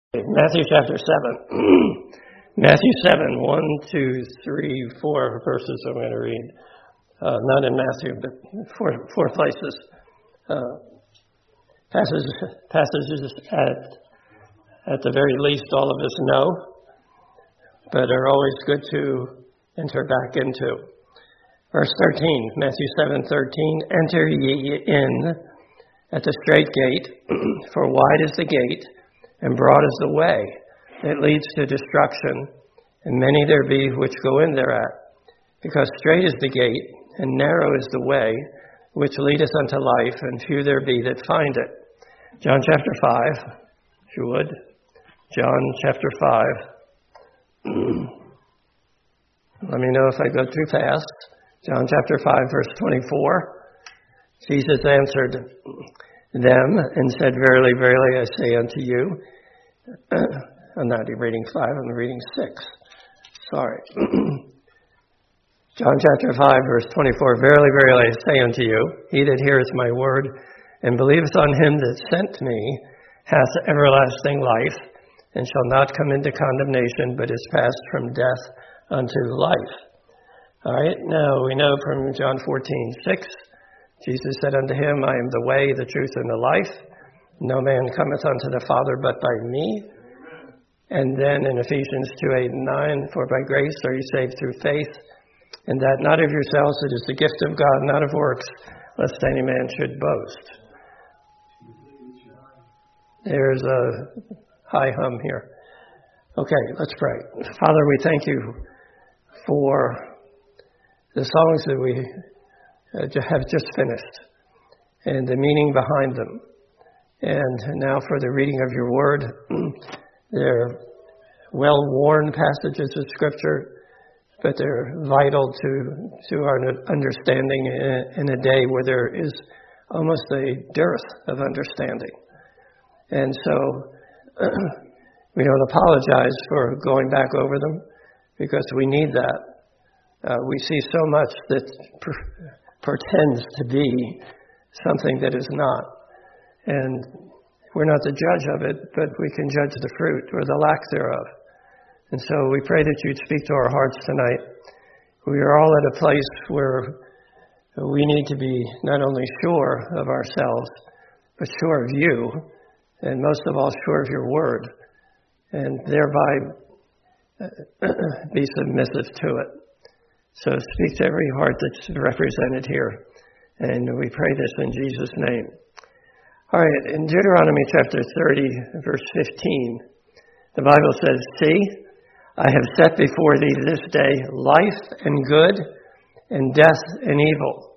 Matthew chapter 7. Matthew 7, 1, 2, 3, 4 verses I'm going to read. Not in Matthew, but four places. Passages at the very least all of us know, but are always good to enter back into. Verse 13, Matthew 7:13, enter ye in at the strait gate, for wide is the gate, and broad is the way that leads to destruction, and many there be which go in thereat. Because strait is the gate, and narrow is the way, which leadeth unto life, and few there be that find it. John chapter 5, if you would. John chapter 5. Let me know if I go too fast. John chapter 5, verse 24. Jesus answered them and said, verily, verily, I say unto you. I'm not reading 5, I'm reading 6. Sorry. John chapter 5, verse 24. Verily, verily, I say unto you, he that heareth my word and believeth on him that sent me hath everlasting life, and shall not come into condemnation, but is passed from death unto life. All right, now we know from John 14:6, Jesus said unto him, I am the way, the truth, and the life. No man cometh unto the Father but by me. And then in Ephesians 2:8-9, for by grace are ye saved through faith, and that not of yourselves, it is the gift of God, not of works, lest any man should boast. There's a high hum here. Okay, let's pray. Father, we thank you for the songs that we have just finished and the meaning behind them. And now for the reading of your word. They're well-worn passages of Scripture, but they're vital to our understanding in a day where there is almost a dearth of understanding. And so we don't apologize for going back over them, because we need that. We see so much that pretends to be something that is not. And we're not the judge of it, but we can judge the fruit or the lack thereof. And so we pray that you'd speak to our hearts tonight. We are all at a place where we need to be not only sure of ourselves, but sure of you, and most of all, sure of your word, and thereby be submissive to it. So speak to every heart that's represented here. And we pray this in Jesus' name. All right, in Deuteronomy chapter 30, verse 15, the Bible says, see, I have set before thee this day life and good, and death and evil.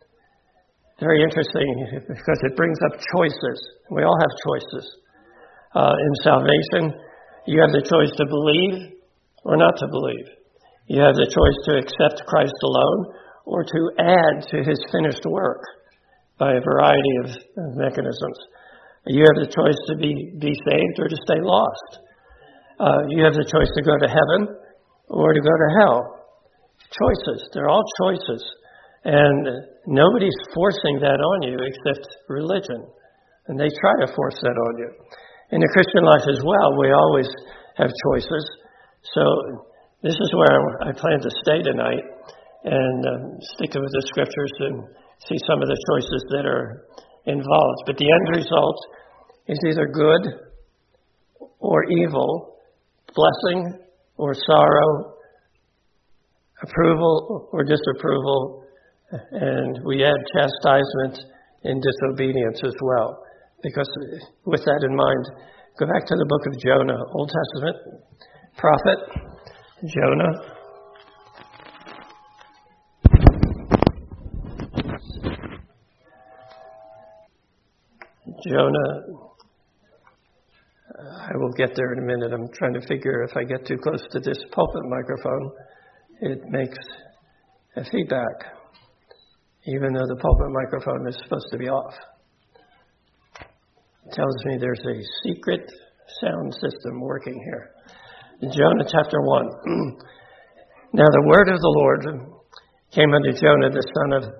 Very interesting, because it brings up choices. We all have choices. In salvation, you have the choice to believe or not to believe. You have the choice to accept Christ alone or to add to his finished work by a variety of mechanisms. You have the choice to be saved or to stay lost. You have the choice to go to heaven or to go to hell. Choices. They're all choices. And nobody's forcing that on you except religion. And they try to force that on you. In the Christian life as well, we always have choices. So this is where I plan to stay tonight and stick with the scriptures and see some of the choices that are involved. But the end result is either good or evil, blessing or sorrow, approval or disapproval, and we add chastisement and disobedience as well. Because with that in mind, go back to the book of Jonah, Old Testament prophet, Jonah. I will get there in a minute. I'm trying to figure if I get too close to this pulpit microphone, it makes a feedback, even though the pulpit microphone is supposed to be off. It tells me there's a secret sound system working here. Jonah chapter 1. Now the word of the Lord came unto Jonah, the son of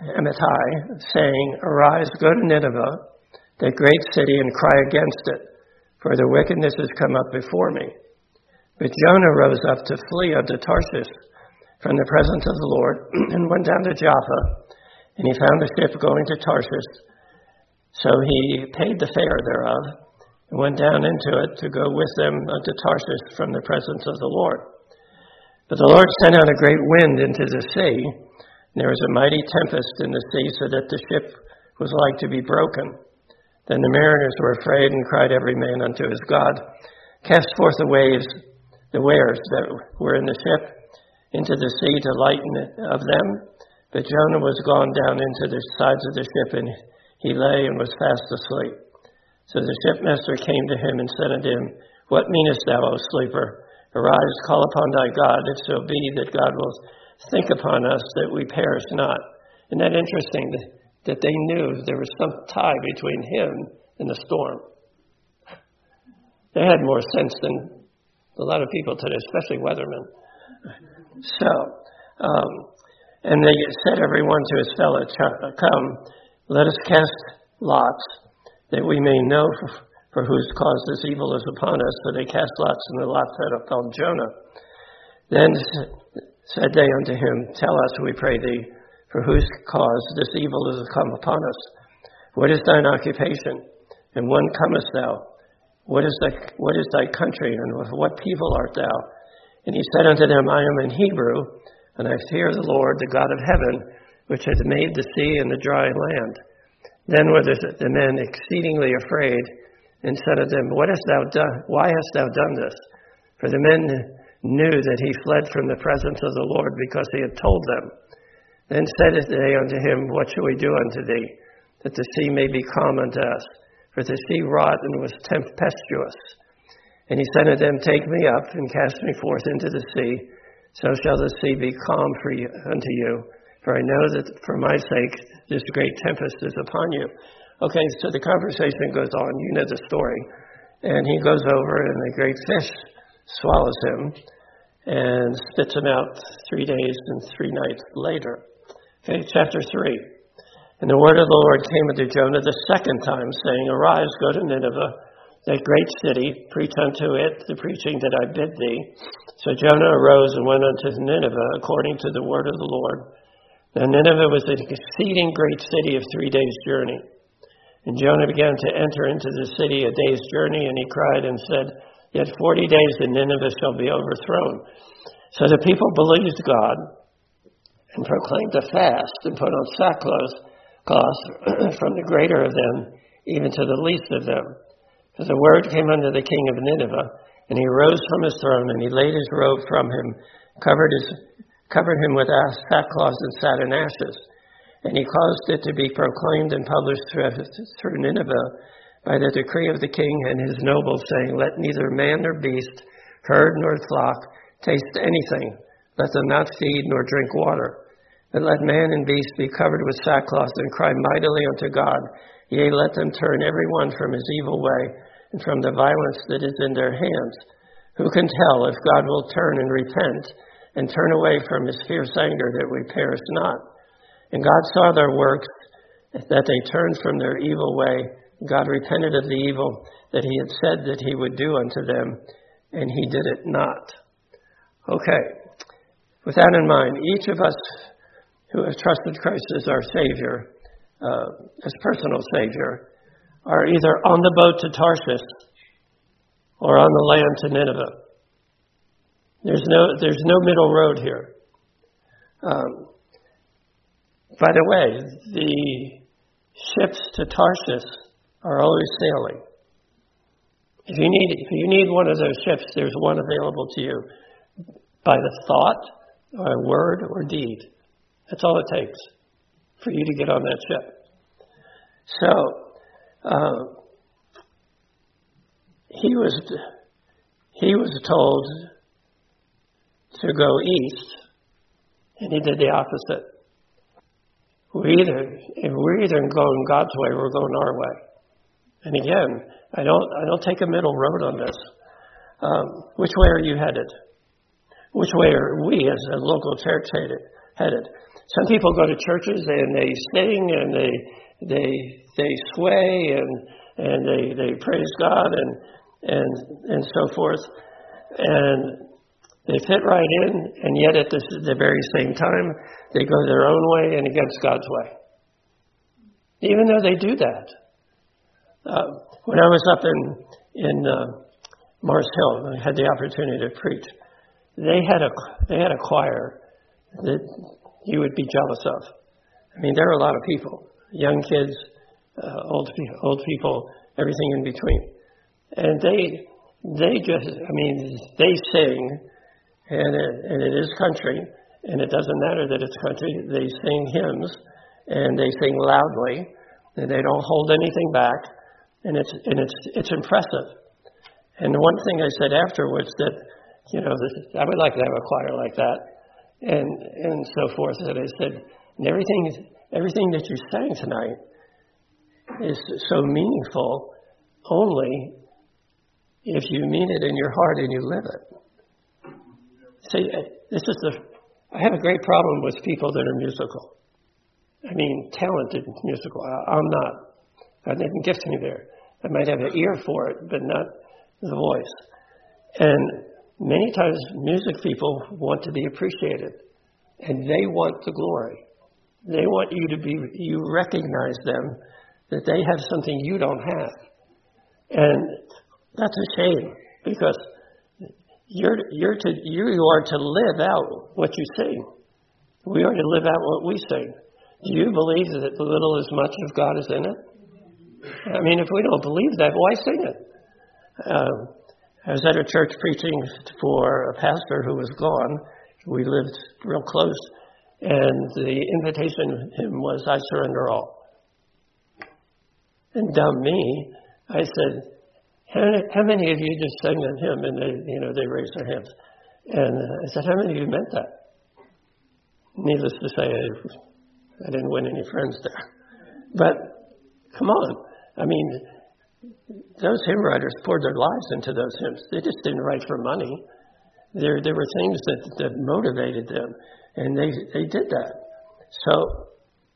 Amittai, saying, arise, go to Nineveh, that great city, and cry against it, for their wickedness has come up before me. But Jonah rose up to flee unto Tarshish from the presence of the Lord, and went down to Joppa, and he found a ship going to Tarshish. So he paid the fare thereof, and went down into it to go with them unto Tarshish from the presence of the Lord. But the Lord sent out a great wind into the sea, and there was a mighty tempest in the sea, so that the ship was like to be broken. Then the mariners were afraid, and cried every man unto his God, cast forth the wares that were in the ship into the sea to lighten it of them. But Jonah was gone down into the sides of the ship, and he lay and was fast asleep. So the shipmaster came to him and said unto him, What meanest thou, O sleeper? Arise, call upon thy God, if so be that God will think upon us, that we perish not. Isn't that interesting, that they knew there was some tie between him and the storm? They had more sense than a lot of people today, especially weathermen. So, and they said every one to his fellow, Come, let us cast lots, that we may know for whose cause this evil is upon us. So they cast lots, and the lot fell upon Jonah. Then said they unto him, Tell us, we pray thee, for whose cause this evil is come upon us. What is thine occupation? And when comest thou? What is thy country, and of what people art thou? And he said unto them, I am an Hebrew, and I fear the Lord, the God of heaven, which hath made the sea and the dry land. Then were the men exceedingly afraid, and said unto them, What hast thou done? Why hast thou done this? For the men knew that he fled from the presence of the Lord, because he had told them. Then said they unto him, What shall we do unto thee, that the sea may be calm unto us? For the sea wrought and was tempestuous. And he said unto them, Take me up, and cast me forth into the sea, so shall the sea be calm unto you. For I know that for my sake this great tempest is upon you. Okay, so the conversation goes on. You know the story. And he goes over, and the great fish swallows him and spits him out 3 days and 3 nights later. Okay, chapter 3. And the word of the Lord came unto Jonah the second time, saying, Arise, go to Nineveh, that great city, preach unto it the preaching that I bid thee. So Jonah arose and went unto Nineveh, according to the word of the Lord. Now Nineveh was an exceeding great city of 3 days' journey. And Jonah began to enter into the city a day's journey, and he cried and said, Yet 40 days and Nineveh shall be overthrown. So the people believed God, and proclaimed a fast, and put on sackcloth from the greater of them, even to the least of them. For the word came unto the king of Nineveh, and he rose from his throne, and he laid his robe from him, covered him with sackcloth, and sat in ashes. And he caused it to be proclaimed and published through Nineveh by the decree of the king and his nobles, saying, Let neither man nor beast, herd nor flock, taste anything. Let them not feed nor drink water. But let man and beast be covered with sackcloth, and cry mightily unto God. Yea, let them turn every one from his evil way, and from the violence that is in their hands. Who can tell if God will turn and repent, and turn away from his fierce anger, that we perish not? And God saw their works, that they turned from their evil way. God repented of the evil that he had said that he would do unto them, and he did it not. Okay, with that in mind, each of us who have trusted Christ as our Savior, as personal Savior, are either on the boat to Tarshish or on the land to Nineveh. There's no middle road here. By the way, the ships to Tarshish are always sailing. If you need one of those ships, there's one available to you by the thought, or a word, or deed. That's all it takes for you to get on that ship. So he was told to go east, and he did the opposite. We're either going God's way or we're going our way. And again, I don't take a middle road on this. Which way are you headed? Which way are we as a local church headed? Some people go to churches and they sing and they sway and they praise God and so forth. And they fit right in, and yet at the very same time, they go their own way and against God's way. Even though they do that. When I was up in Mars Hill, I had the opportunity to preach. They had a choir that you would be jealous of. I mean, there are a lot of people, young kids, old people, everything in between. And they sing, and it is country, and it doesn't matter that it's country. They sing hymns, and they sing loudly, and they don't hold anything back, and it's impressive. And the one thing I said afterwards that, I would like to have a choir like that, and so forth. And I said, and everything that you sang tonight is so meaningful only if you mean it in your heart and you live it. See, I have a great problem with people that are musical. I mean, talented musical. I'm not. God didn't gift me there. I might have an ear for it, but not the voice. And many times music people want to be appreciated, and they want the glory. They want you recognize them, that they have something you don't have. And that's a shame, because you are to live out what you sing. We are to live out what we sing. Do you believe that little as much of God is in it? I mean, if we don't believe that, why sing it? I was at a church preaching for a pastor who was gone. We lived real close, and the invitation to him was, I surrender all. And dumb me, I said, how many of you just sang that hymn? And they raised their hands. And I said, how many of you meant that? Needless to say, I didn't win any friends there. But come on. I mean, those hymn writers poured their lives into those hymns. They just didn't write for money. There were things that motivated them, and they did that. So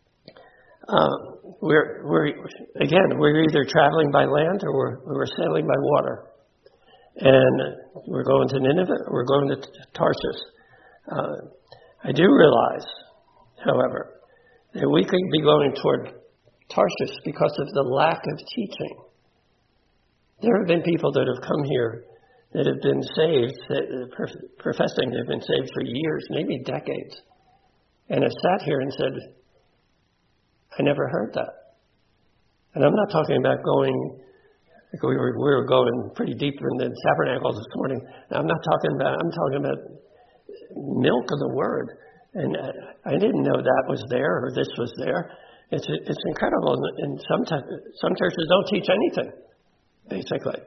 we're either traveling by land or we're sailing by water, and we're going to Nineveh or we're going to Tarshish. I do realize, however, that we could be going toward Tarshish because of the lack of teaching. There have been people that have come here that have been saved, professing they've been saved for years, maybe decades, and have sat here and said, I never heard that. And I'm not talking about going, like we were going pretty deep in the tabernacle this morning. I'm talking about milk of the word. And I didn't know that was there or this was there. It's incredible. And some churches don't teach anything, basically.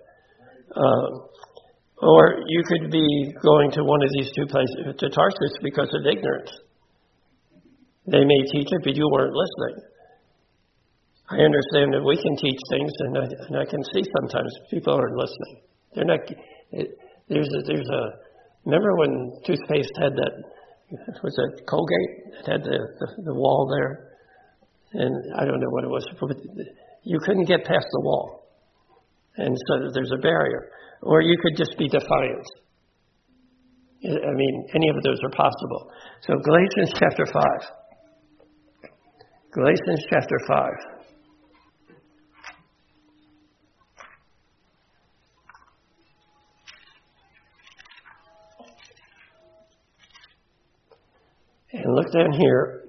Or you could be going to one of these two places, to Tarshish, because of ignorance. They may teach it, but you weren't listening. I understand that we can teach things, and I can see sometimes people aren't listening. They're not. Remember when toothpaste had that? Was it Colgate? It had the wall there, and I don't know what it was. But you couldn't get past the wall, and so there's a barrier. Or you could just be defiant. I mean, any of those are possible. So Galatians chapter 5. Galatians chapter 5. And look down here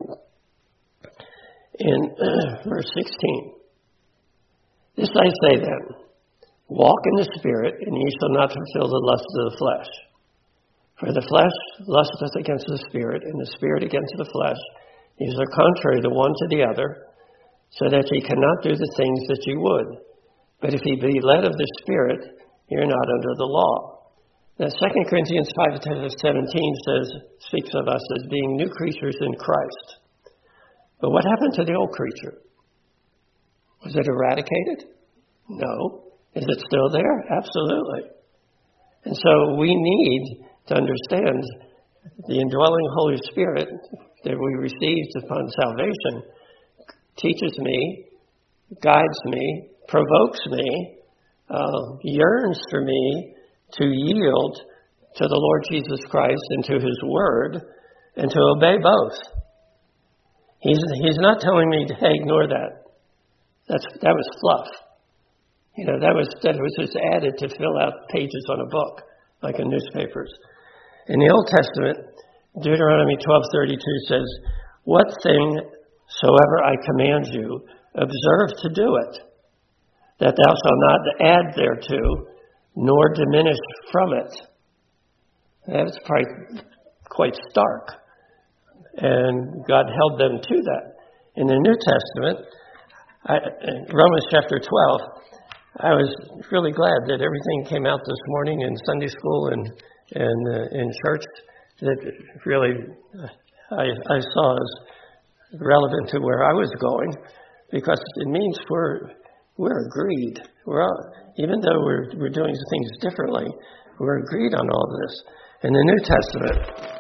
in verse 16. This I say then, walk in the Spirit, and ye shall not fulfill the lusts of the flesh. For the flesh lusteth against the Spirit, and the Spirit against the flesh. These are contrary the one to the other, so that ye cannot do the things that ye would. But if ye be led of the Spirit, ye are not under the law. Now 2 Corinthians 5:17 speaks of us as being new creatures in Christ. But what happened to the old creature? Was it eradicated? No. Is it still there? Absolutely. And so we need to understand the indwelling Holy Spirit that we received upon salvation teaches me, guides me, provokes me yearns for me to yield to the Lord Jesus Christ and to His Word and to obey both. He's not telling me, hey, ignore that. That was fluff. That was just added to fill out pages on a book, like in newspapers. In the Old Testament, Deuteronomy 12:32 says, "What thing soever I command you, observe to do it, that thou shalt not add thereto, nor diminish from it." That's probably quite stark. And God held them to that. In the New Testament, Romans chapter 12, I was really glad that everything came out this morning in Sunday school and in church that really I saw as relevant to where I was going, because it means we're agreed. Even though we're doing things differently, we're agreed on all this. In the New Testament,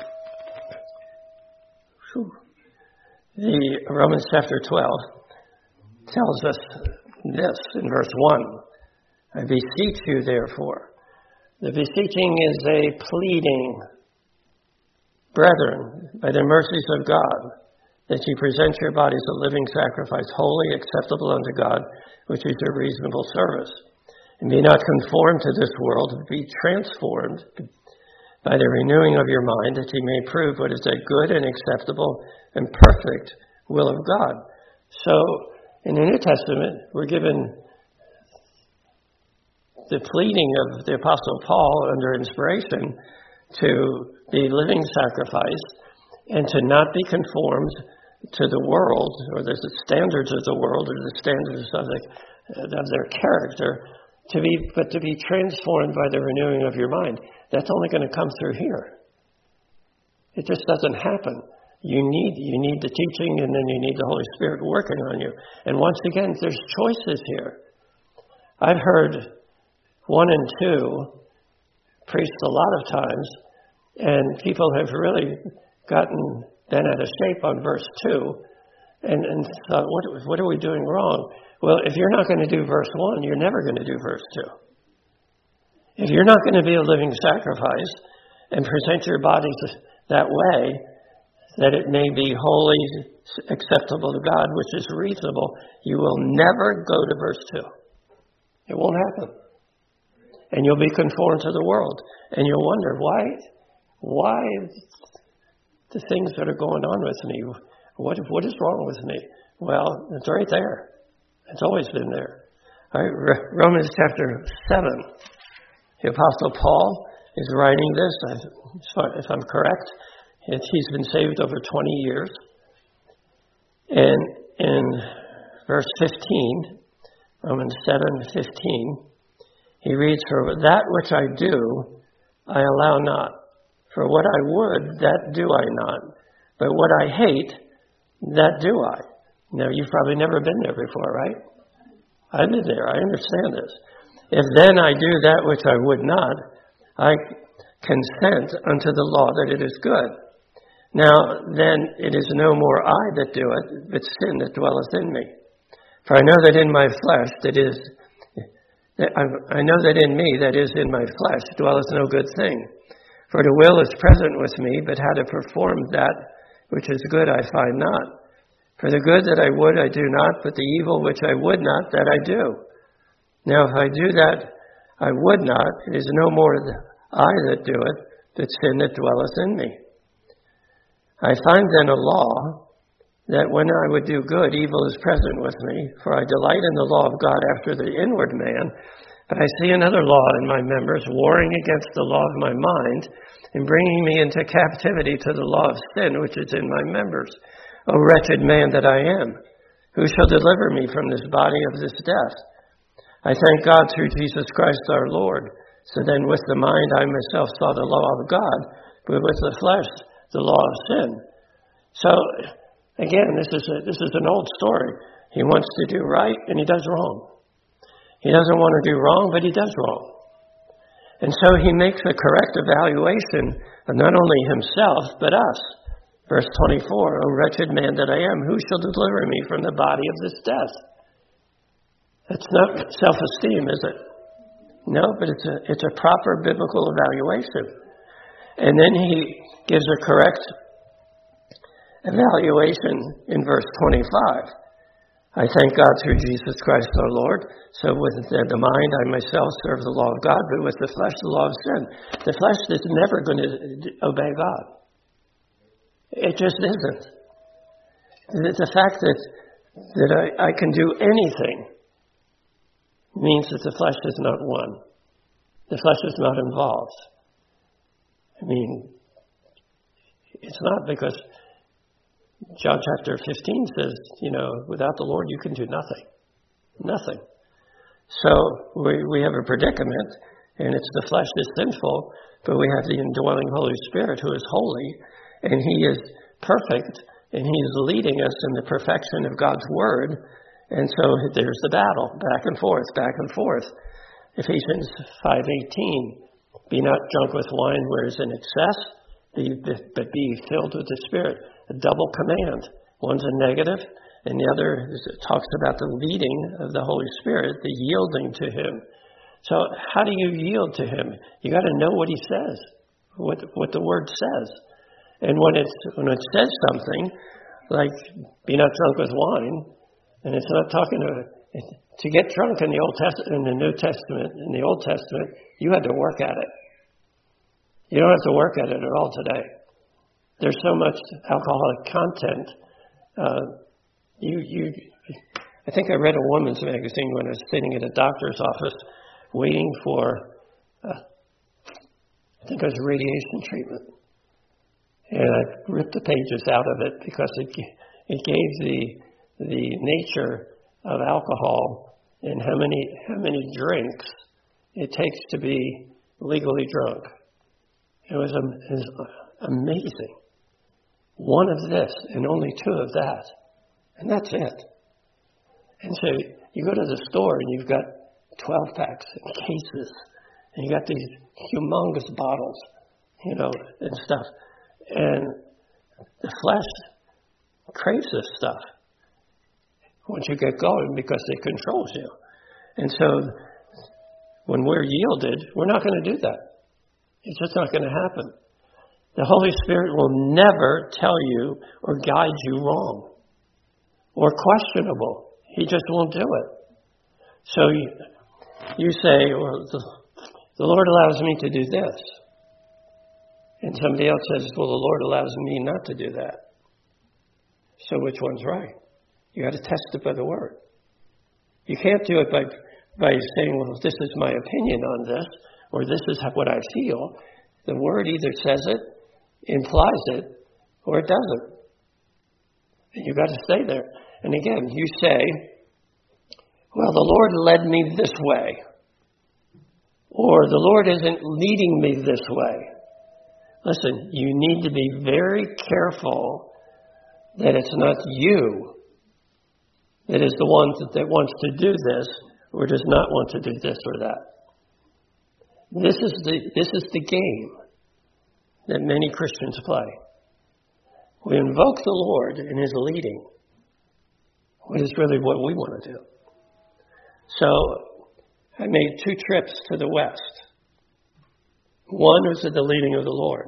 the Romans chapter 12 tells us this in verse 1. "I beseech you, therefore." The beseeching is a pleading. "Brethren, by the mercies of God, that ye present your bodies a living sacrifice, holy, acceptable unto God, which is your reasonable service. And be not conformed to this world, but be transformed by the renewing of your mind, that ye may prove what is that good and acceptable and perfect will of God." So, in the New Testament, we're given the pleading of the Apostle Paul under inspiration to be living sacrifice and to not be conformed to the world or the standards of the world or the standards of their character, but to be transformed by the renewing of your mind. That's only going to come through here. It just doesn't happen. You need the teaching, and then you need the Holy Spirit working on you. And once again, there's choices here. I've heard 1 and 2 preached a lot of times, and people have really been out of shape on verse 2 and thought, what are we doing wrong? Well, if you're not going to do verse 1, you're never going to do verse 2. If you're not going to be a living sacrifice and present your bodies that way, that it may be wholly acceptable to God, which is reasonable, you will never go to verse 2. It won't happen. And you'll be conformed to the world. And you'll wonder, why the things that are going on with me? What is wrong with me? Well, it's right there. It's always been there. All right, Romans chapter 7. The Apostle Paul is writing this, if I'm correct. He's been saved over 20 years. And in verse 15, Romans 7:15, he reads, "For that which I do, I allow not. For what I would, that do I not. But what I hate, that do I." Now, you've probably never been there before, right? I've been there. I understand this. "If then I do that which I would not, I consent unto the law that it is good. Now then it is no more I that do it, but sin that dwelleth in me. For I know that in my flesh, I know that in me, that is in my flesh, dwelleth no good thing. For the will is present with me, but how to perform that which is good I find not. For the good that I would I do not, but the evil which I would not, that I do. Now if I do that I would not, it is no more I that do it, but sin that dwelleth in me. I find then a law, that when I would do good, evil is present with me, for I delight in the law of God after the inward man, but I see another law in my members, warring against the law of my mind, and bringing me into captivity to the law of sin which is in my members. O wretched man that I am, who shall deliver me from this body of this death? I thank God through Jesus Christ our Lord. So then with the mind I myself saw the law of God, but with the flesh the law of sin." So again, this is an old story. He wants to do right, and he does wrong. He doesn't want to do wrong, but he does wrong. And so he makes a correct evaluation of not only himself, but us. Verse 24, "O wretched man that I am, who shall deliver me from the body of this death?" That's not self-esteem, is it? No, but it's a proper biblical evaluation. And then he gives a correct evaluation in verse 25. I thank God through Jesus Christ our Lord. So with the mind I myself serve the law of God, but with the flesh the law of sin. The flesh is never going to obey God. It just isn't. The fact that I can do anything means that the flesh is not one. The flesh is not involved. I mean, it's not because John chapter 15 says, without the Lord you can do nothing. Nothing. So we have a predicament, and it's the flesh is sinful, but we have the indwelling Holy Spirit who is holy, and He is perfect, and He is leading us in the perfection of God's Word. And so there's the battle, back and forth, back and forth. Ephesians 5:18, be not drunk with wine where is in excess, but be filled with the Spirit. A double command. One's a negative, and the other talks about the leading of the Holy Spirit, the yielding to Him. So how do you yield to Him? You got to know what He says, what the Word says. And when it says something like be not drunk with wine, and it's not talking to get drunk in the Old Testament, in the New Testament, in the Old Testament, you had to work at it. You don't have to work at it at all today. There's so much alcoholic content. I think I read a woman's magazine when I was sitting at a doctor's office waiting for, I think it was radiation treatment. And I ripped the pages out of it because it gave the nature of alcohol and how many drinks it takes to be legally drunk. It was amazing. One of this and only two of that. And that's it. And so you go to the store and you've got 12 packs and cases. And you got these humongous bottles, and stuff. And the flesh craves this stuff once you get going because it controls you. And so when we're yielded, we're not going to do that. It's just not going to happen. The Holy Spirit will never tell you or guide you wrong or questionable. He just won't do it. So you say, well, the Lord allows me to do this. And somebody else says, well, the Lord allows me not to do that. So which one's right? You got to test it by the Word. You can't do it by saying, well, this is my opinion on this, or this is what I feel. The Word either says it, implies it, or it doesn't. And you've got to stay there. And again, you say, well, the Lord led me this way. Or the Lord isn't leading me this way. Listen, you need to be very careful that it's not you that is the one that wants to do this or does not want to do this or that. This is the game that many Christians play. We invoke the Lord in His leading, which is really what we want to do. So I made 2 trips to the West. One was at the leading of the Lord.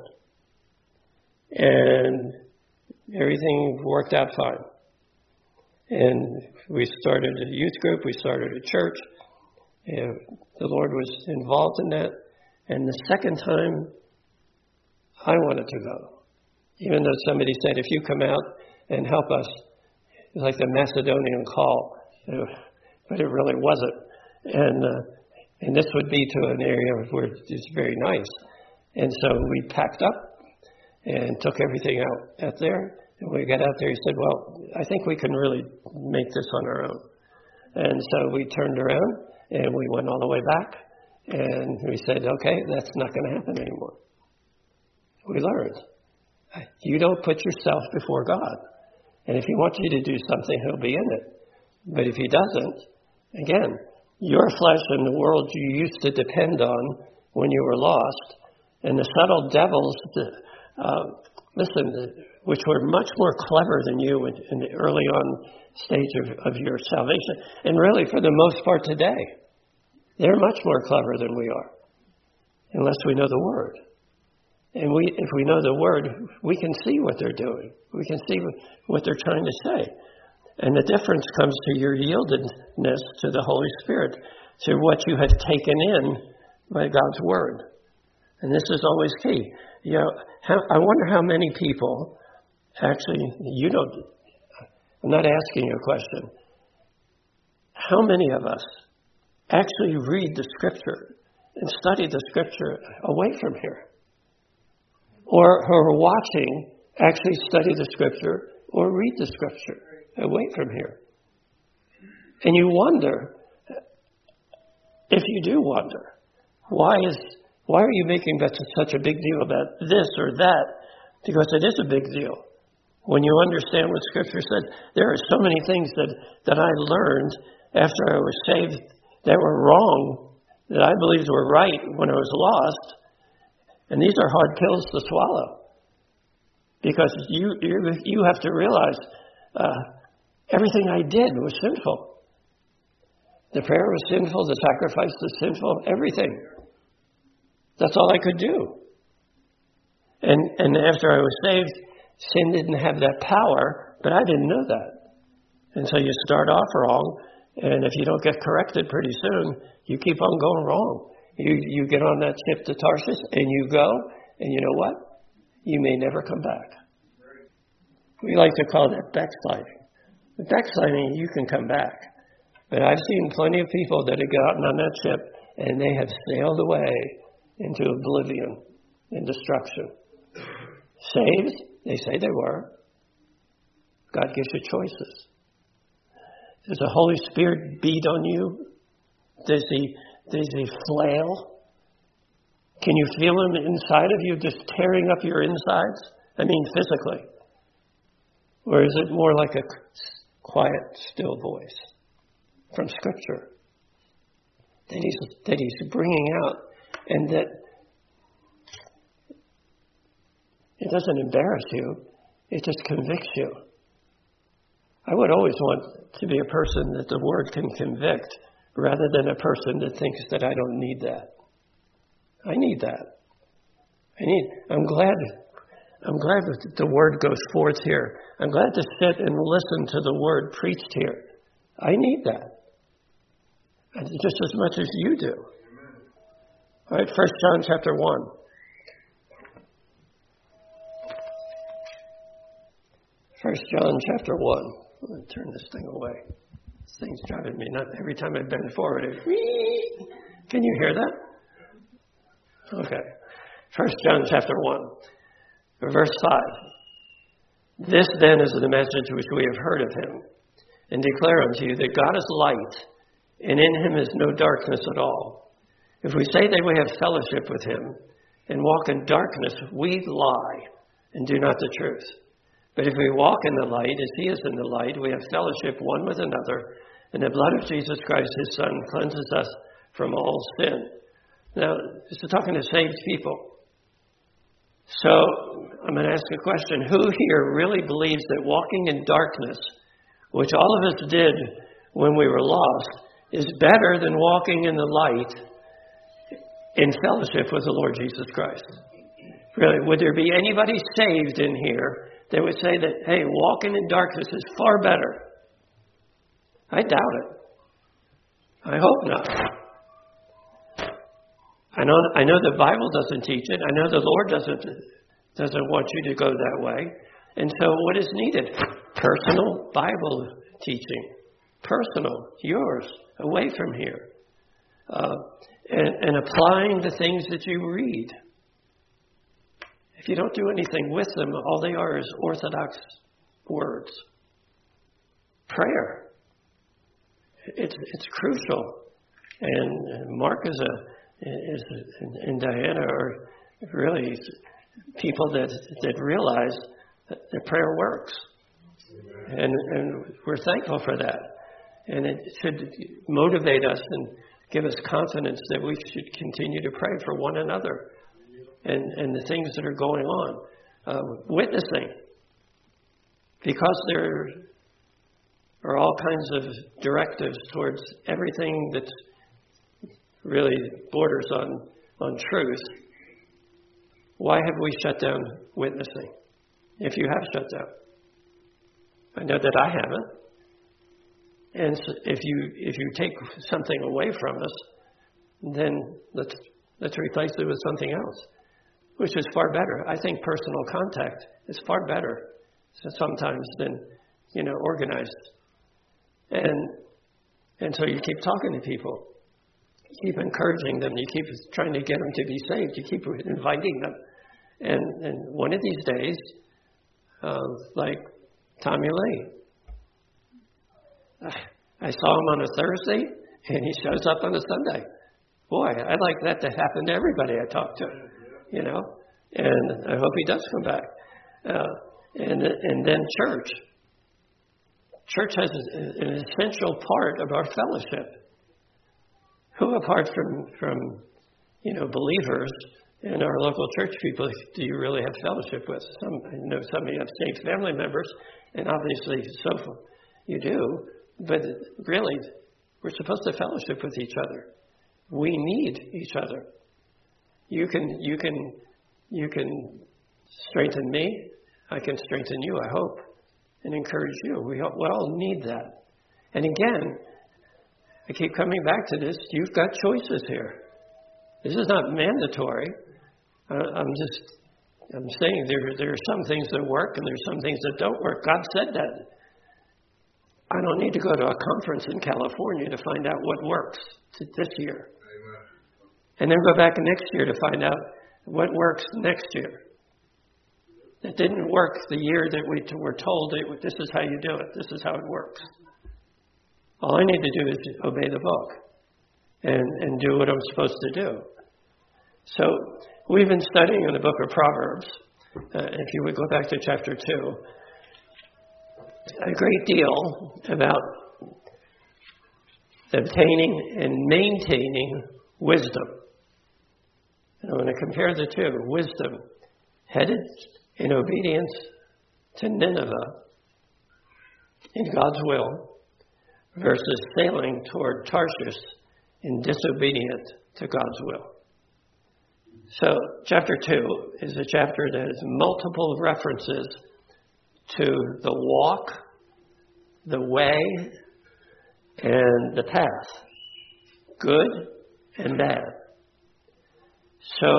And everything worked out fine. And we started a youth group. We started a church. And the Lord was involved in that. And the second time, I wanted to go. Even though somebody said, if you come out and help us, it's like the Macedonian call. But it really wasn't. And this would be to an area where it's very nice. And so we packed up and took everything out there. And we got out there, he said, well, I think we can really make this on our own. And so we turned around and we went all the way back. And we said, okay, that's not going to happen anymore. We learned. You don't put yourself before God. And if He wants you to do something, He'll be in it. But if He doesn't, again, your flesh and the world you used to depend on when you were lost, and the subtle devils, which were much more clever than you in the early on stage of your salvation, and really for the most part today. They're much more clever than we are, unless we know the Word. And if we know the Word, we can see what they're doing. We can see what they're trying to say. And the difference comes to your yieldedness to the Holy Spirit, to what you have taken in by God's Word. And this is always key. I wonder how many people actually, I'm not asking you a question. How many of us actually read the Scripture and study the Scripture away from here? Or who are watching actually study the Scripture or read the Scripture away from here? And you wonder, if you do wonder, why are you making such a big deal about this or that? Because it is a big deal. When you understand what Scripture said, there are so many things that I learned after I was saved that were wrong, that I believed were right when I was lost. And these are hard pills to swallow. Because you have to realize everything I did was sinful. The prayer was sinful, the sacrifice was sinful, everything. That's all I could do. And after I was saved, sin didn't have that power, but I didn't know that. And so you start off wrong, and if you don't get corrected pretty soon, you keep on going wrong. You get on that ship to Tarshish, and you go, and you know what? You may never come back. We like to call that backsliding. The backsliding, you can come back. But I've seen plenty of people that have gotten on that ship, and they have sailed away into oblivion and destruction. Saved? They say they were. God gives you choices. Does the Holy Spirit beat on you? Does he flail? Can you feel him inside of you just tearing up your insides? I mean physically. Or is it more like a quiet, still voice from Scripture that he's bringing out, and that it doesn't embarrass you, it just convicts you. I would always want to be a person that the Word can convict, rather than a person that thinks that I don't need that. I need that. I'm glad that the Word goes forth here. I'm glad to sit and listen to the Word preached here. I need that. Just as much as you do. All right, 1 John chapter 1. 1 John chapter 1. I'm going to turn this thing away. This thing's driving me nuts. Every time I bend forward, can you hear that? Okay. 1 John chapter 1, verse 5. This then is the message which we have heard of him, and declare unto you that God is light, and in him is no darkness at all. If we say that we have fellowship with him, and walk in darkness, we lie, and do not the truth. But if we walk in the light, as he is in the light, we have fellowship one with another, and the blood of Jesus Christ, his Son, cleanses us from all sin. Now, this is talking to saved people. So, I'm going to ask a question. Who here really believes that walking in darkness, which all of us did when we were lost, is better than walking in the light in fellowship with the Lord Jesus Christ? Really, would there be anybody saved in here that would say that, hey, walking in darkness is far better? I doubt it. I hope not. I know the Bible doesn't teach it. I know the Lord doesn't want you to go that way. And so what is needed? Personal Bible teaching. Personal, yours, away from here. And applying the things that you read. If you don't do anything with them, all they are is orthodox words. Prayer. It's crucial. And Mark and Diana are really people that realize that prayer works. And we're thankful for that. And it should motivate us and give us confidence that we should continue to pray for one another and the things that are going on. Witnessing. Because there are all kinds of directives towards everything that's really borders on truth, why have we shut down witnessing? If you have shut down. I know that I haven't. And so if you take something away from us, then let's replace it with something else, which is far better. I think personal contact is far better sometimes than, organized. And so you keep talking to people. You keep encouraging them. You keep trying to get them to be saved. You keep inviting them. And one of these days, like Tommy Lee, I saw him on a Thursday, and he shows up on a Sunday. Boy, I'd like that to happen to everybody I talk to, and I hope he does come back. And then church. Church has an essential part of our fellowship. Who, apart from believers and our local church people, do you really have fellowship with? I know some of you have saved family members, and obviously so you do. But really, we're supposed to fellowship with each other. We need each other. You can strengthen me. I can strengthen you, I hope, and encourage you. We all need that. And again, I keep coming back to this. You've got choices here. This is not mandatory. I'm saying there are some things that work and there's some things that don't work. God said that. I don't need to go to a conference in California to find out what works this year. Amen. And then go back next year to find out what works next year. It didn't work the year that we were told this is how you do it. This is how it works. All I need to do is obey the book and do what I'm supposed to do. So we've been studying in the book of Proverbs. If you would go back to chapter 2. A great deal about obtaining and maintaining wisdom. And I'm going to compare the two. Wisdom headed in obedience to Nineveh in God's will versus sailing toward Tarshish in disobedience to God's will. So chapter 2 is a chapter that has multiple references to the walk, the way, and the path, good and bad. So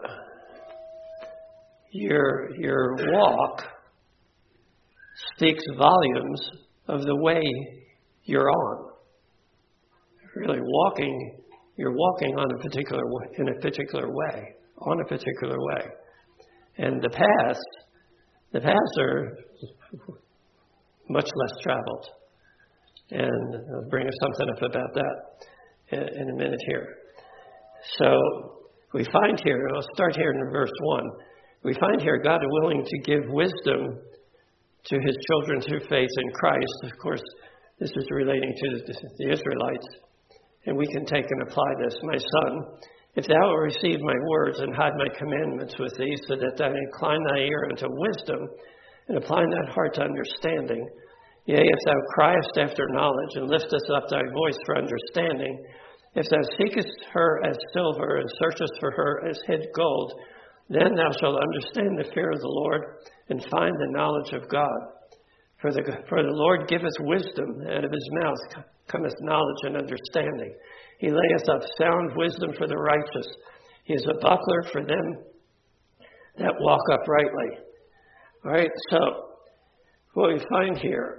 your walk speaks volumes of the way you're on. Really you're walking on in a particular way. And the paths are much less traveled. And I'll bring something up about that in a minute here. So we find here, I'll start here in verse 1. We find here God is willing to give wisdom to his children through faith in Christ. Of course, this is relating to the Israelites. And we can take and apply this. My son, if thou wilt receive my words and hide my commandments with thee, so that thou incline thy ear unto wisdom, and apply that heart to understanding. Yea, if thou criest after knowledge, and liftest up thy voice for understanding, if thou seekest her as silver, and searchest for her as hid gold, then thou shalt understand the fear of the Lord, and find the knowledge of God. For the Lord giveth wisdom, out of his mouth cometh knowledge and understanding. He layeth up sound wisdom for the righteous. He is a buckler for them that walk uprightly. All right, so what we find here,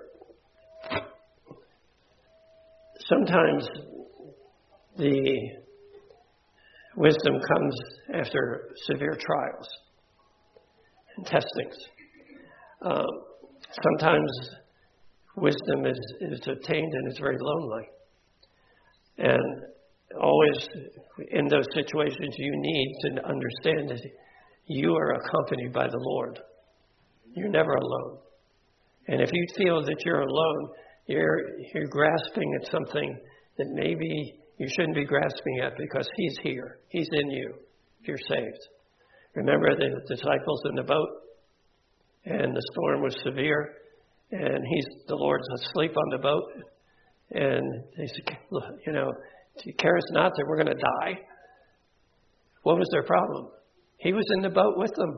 sometimes the wisdom comes after severe trials and testings. Sometimes wisdom is obtained and it's very lonely. And always in those situations you need to understand that you are accompanied by the Lord. You're never alone. And if you feel that you're alone, you're grasping at something that maybe you shouldn't be grasping at, because he's here. He's in you if you're saved. Remember the disciples in the boat? And the storm was severe, and the Lord's asleep on the boat. And they said, Care us not that we're going to die. What was their problem? He was in the boat with them.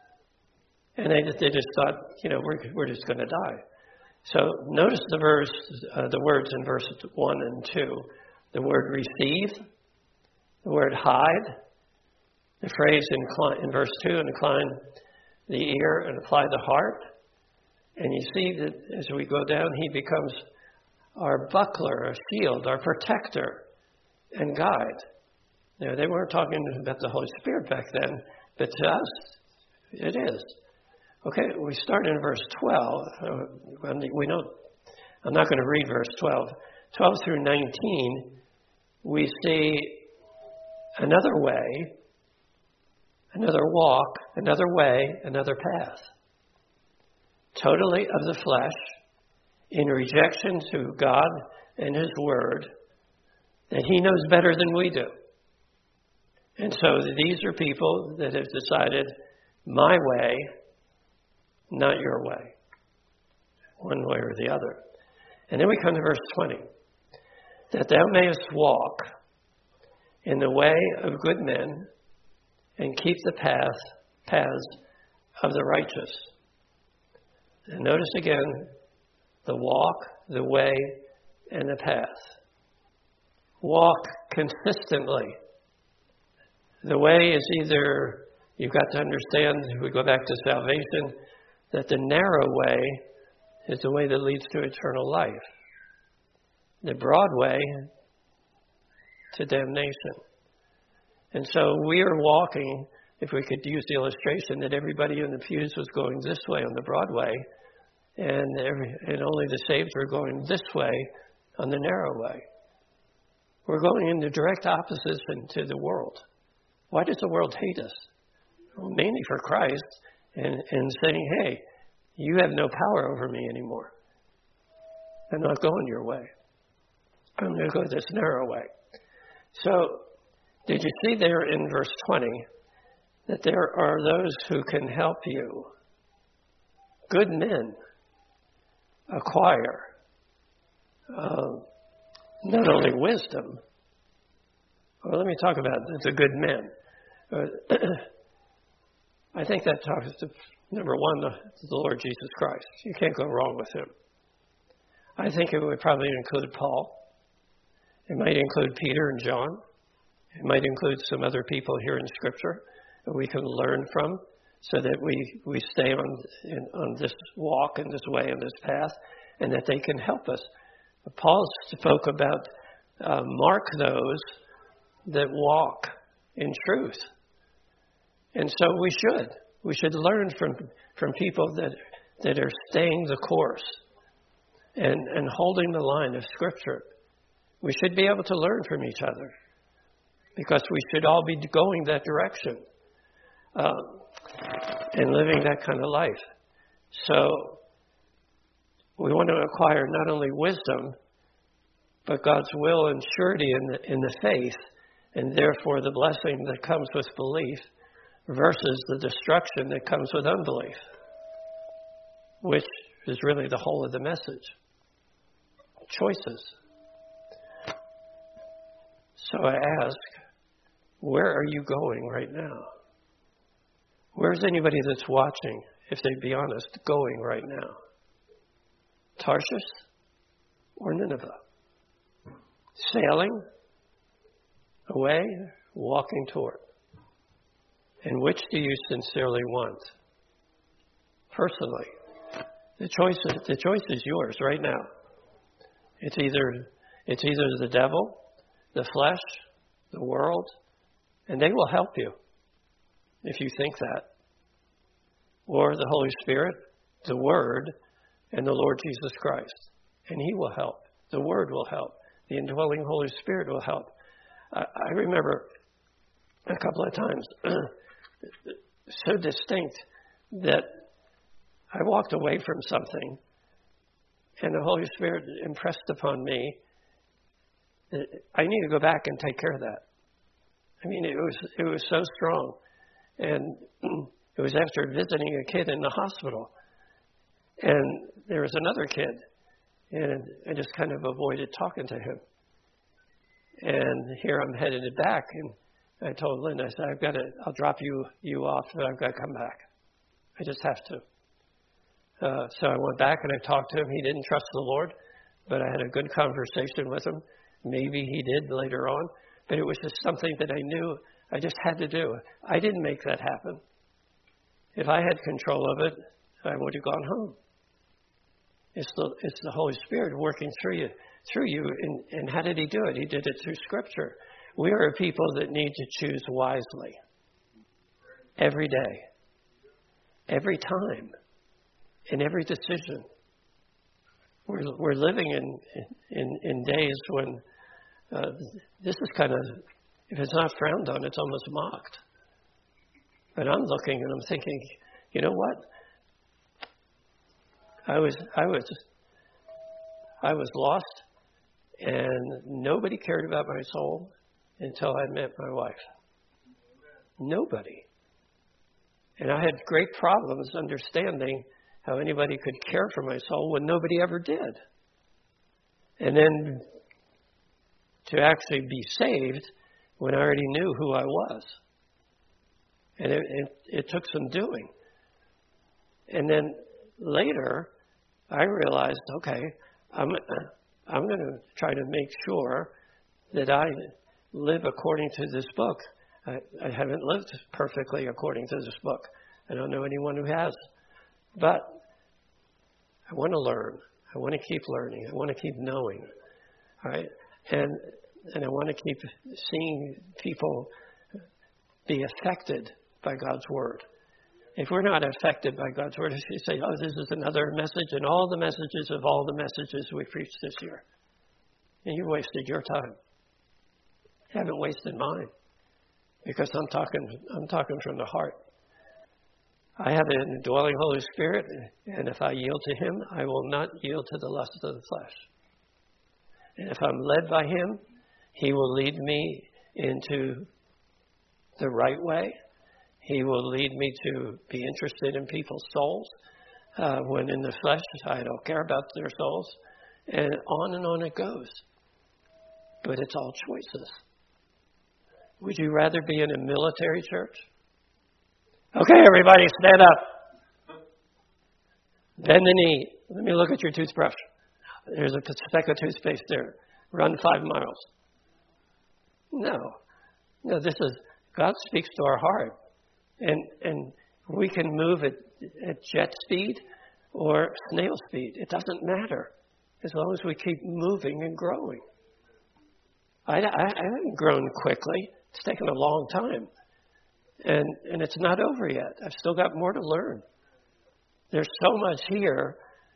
And they just thought, we're just going to die. So notice the words in verses 1 and 2. The word receive, the word hide, the phrase in verse 2, incline the ear and apply the heart. And you see that as we go down, he becomes our buckler, our shield, our protector, and guide. Now, they weren't talking about the Holy Spirit back then, but to us, it is. Okay, we start in verse 12. We know, I'm not going to read verse 12. 12 through 19, we see another way, another walk, another way, another path. Totally of the flesh, in rejection to God and His Word, that He knows better than we do. And so these are people that have decided, my way, not your way, one way or the other. And then we come to verse 20. That thou mayest walk in the way of good men and keep the paths of the righteous. And notice again, the walk, the way, and the path. Walk consistently. The way is either, you've got to understand, if we go back to salvation, that the narrow way is the way that leads to eternal life. The broad way to damnation. And so we are walking, if we could use the illustration, that everybody in the pews was going this way on the broad way, and only the saved were going this way on the narrow way. We're going in the direct opposition to the world. Why does the world hate us? Well, mainly for Christ and saying, hey, you have no power over me anymore. I'm not going your way. I'm going to go this narrow way. So, did you see there in verse 20 that there are those who can help you? Good men acquire not only wisdom. Well, let me talk about the good men. I think that talks to, number one, the Lord Jesus Christ. You can't go wrong with Him. I think it would probably include Paul. It might include Peter and John. It might include some other people here in Scripture that we can learn from so that we stay on this walk and this way and this path, and that they can help us. Paul spoke about mark those that walk in truth. And so we should learn from people that are staying the course and holding the line of Scripture. We should be able to learn from each other because we should all be going that direction and living that kind of life. So we want to acquire not only wisdom, but God's will and surety in the faith, and therefore the blessing that comes with belief versus the destruction that comes with unbelief, which is really the whole of the message. Choices. So I ask, where are you going right now? Where's anybody that's watching, if they'd be honest, going right now? Tarshish or Nineveh? Sailing away, walking toward. And which do you sincerely want? Personally, the choice is yours right now. It's either the devil, the flesh, the world, and they will help you if you think that. Or the Holy Spirit, the Word, and the Lord Jesus Christ. And He will help. The Word will help. The indwelling Holy Spirit will help. I remember a couple of times so distinct that I walked away from something and the Holy Spirit impressed upon me that I need to go back and take care of that. I mean, it was so strong. And it was after visiting a kid in the hospital. And there was another kid. And I just kind of avoided talking to him. And here I'm headed back, and I told Lynn, I said, I'll drop you off, but I've got to come back. I just have to. So I went back and I talked to him. He didn't trust the Lord, but I had a good conversation with him. Maybe he did later on, but it was just something that I knew I just had to do. I didn't make that happen. If I had control of it, I would have gone home. It's the Holy Spirit working through you. And how did he do it? He did it through Scripture. We are a people that need to choose wisely. Every day. Every time. In every decision. We're living in days when this is kind of, if it's not frowned on, it's almost mocked. But I'm looking and I'm thinking, you know what? I was lost, and nobody cared about my soul until I met my wife. Nobody. And I had great problems understanding how anybody could care for my soul when nobody ever did. And then to actually be saved when I already knew who I was. And it took some doing. And then later, I realized, okay, I'm going to try to make sure that I live according to this book. I haven't lived perfectly according to this book. I don't know anyone who has. But I want to learn. I want to keep learning. I want to keep knowing. All right? And I want to keep seeing people be affected by God's Word. If we're not affected by God's Word, if you say, oh, this is another message and all the messages of all the messages we preached this year, and you wasted your time. You haven't wasted mine, because I'm talking from the heart. I have an indwelling Holy Spirit, and if I yield to Him, I will not yield to the lust of the flesh. And if I'm led by Him, He will lead me into the right way. He will lead me to be interested in people's souls. When in the flesh, I don't care about their souls. And on it goes. But it's all choices. Would you rather be in a military church? Okay, everybody, stand up. Bend the knee. Let me look at your toothbrush. There's a speck of toothpaste there. Run 5 miles. No, this is, God speaks to our heart. And we can move at jet speed or snail speed. It doesn't matter as long as we keep moving and growing. I haven't grown quickly. It's taken a long time. And it's not over yet. I've still got more to learn. There's so much here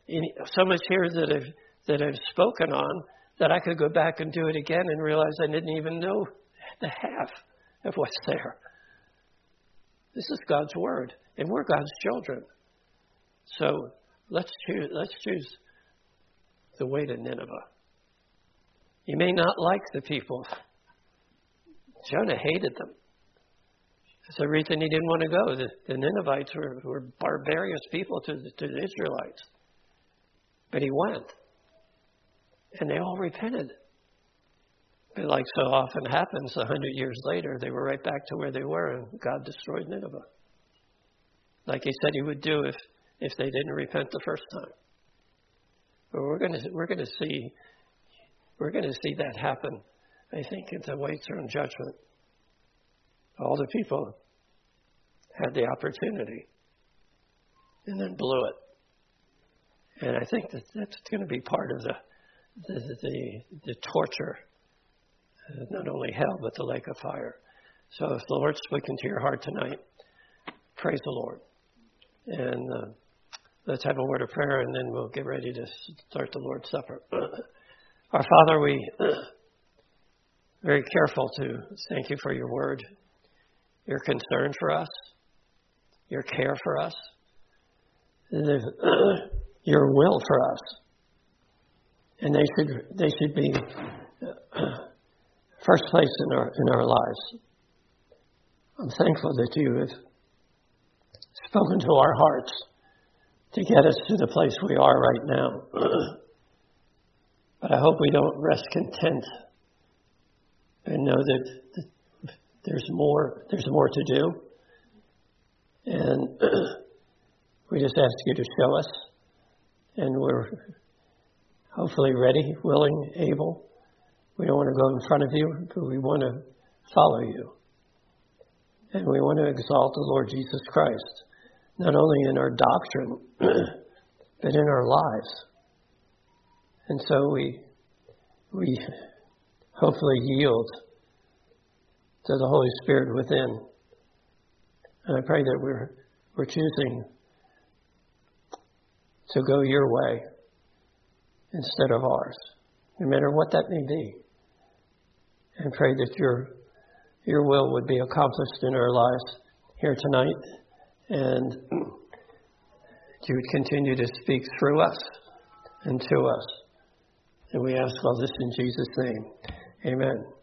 that I've spoken on that I could go back and do it again and realize I didn't even know the half of what's there. This is God's Word, and we're God's children. So let's choose the way to Nineveh. You may not like the people. Jonah hated them. That's the reason he didn't want to go. The Ninevites were barbarous people to the Israelites. But he went. And they all repented. But like so often happens, 100 years later, they were right back to where they were, and God destroyed Nineveh. Like He said He would do if they didn't repent the first time. But we're going to see that happen. I think it's a way through judgment. All the people had the opportunity, and then blew it. And I think that's going to be part of the torture. Not only hell, but the lake of fire. So if the Lord's speaking to your heart tonight, praise the Lord. And let's have a word of prayer, and then we'll get ready to start the Lord's Supper. Our Father, we very careful to thank You for Your word, Your concern for us, Your care for us, Your will for us. And they should be first place in our lives. I'm thankful that You have spoken to our hearts to get us to the place we are right now. But I hope we don't rest content and know that there's more to do. And we just ask you to show us. And we're hopefully ready, willing, able. We don't want to go in front of you, but we want to follow you. And we want to exalt the Lord Jesus Christ, not only in our doctrine, but in our lives. And so we hopefully yield to the Holy Spirit within. And I pray that we're choosing to go your way instead of ours, no matter what that may be. And pray that your will would be accomplished in our lives here tonight, and you would continue to speak through us and to us. And we ask all this in Jesus' name. Amen.